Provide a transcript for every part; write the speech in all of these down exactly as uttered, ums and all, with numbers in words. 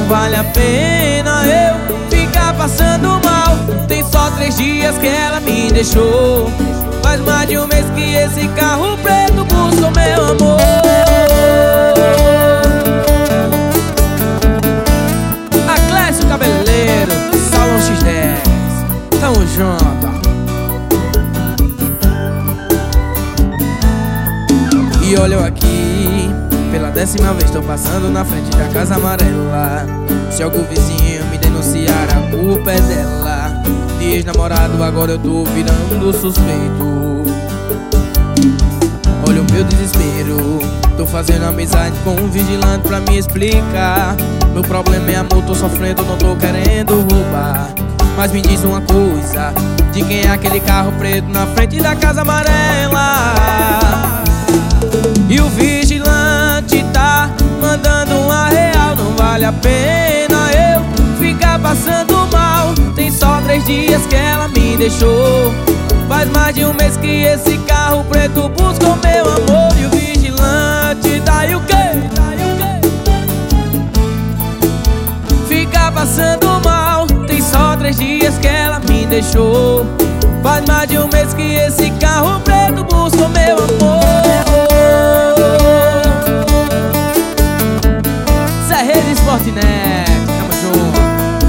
vale a pena eu ficar passando mal. Tem só três dias que ela me deixou. Faz mais de um mês que esse carro preto busca o meu amor. Aclésio Cabeleiro, Salão X dez, tamo junto. E olha eu aqui, pela décima vez tô passando na frente da casa amarela. Se algum vizinho me denunciar, a culpa é dela. De ex-namorado agora eu tô virando suspeito. Olha o meu desespero, tô fazendo amizade com um vigilante pra me explicar. Meu problema é amor, tô sofrendo, não tô querendo roubar. Mas me diz uma coisa, de quem é aquele carro preto na frente da casa amarela? E o vigilante tá mandando uma real. Não vale a pena eu ficar passando mal. Tem só três dias que ela me deixou. Faz mais de um mês que esse carro preto busca o meu amor. E o vigilante tá e o quê? Ficar passando mal. Tem só três dias que ela me deixou. Faz mais de um mês que esse carro preto busca o meu amor. Rede Sportnet, tamo junto.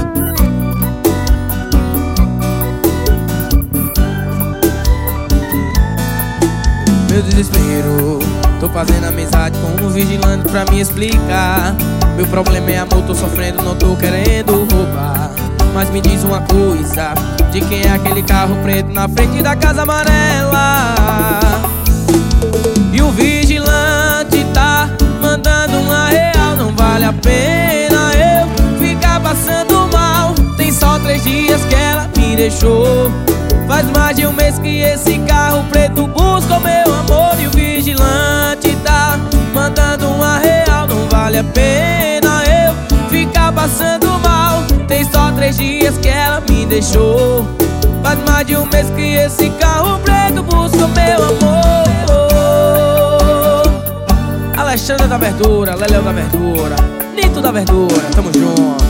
Meu desespero, tô fazendo amizade com um vigilante pra me explicar. Meu problema é amor, tô sofrendo, não tô querendo roubar. Mas me diz uma coisa, de quem é aquele carro preto na frente da casa amarela? E o vigilante tá mandando uma real. Não vale a pena eu ficar passando mal. Tem só três dias que ela me deixou. Faz mais de um mês que esse carro preto busca o meu amor. E o vigilante tá mandando uma real. Não vale a pena eu ficar passando mal. Tem só três dias que ela me deixou. Faz mais de um mês que esse carro preto busca o meu amor. Alexandre da Verdura, Leléo da Verdura, Nito da Verdura, tamo junto.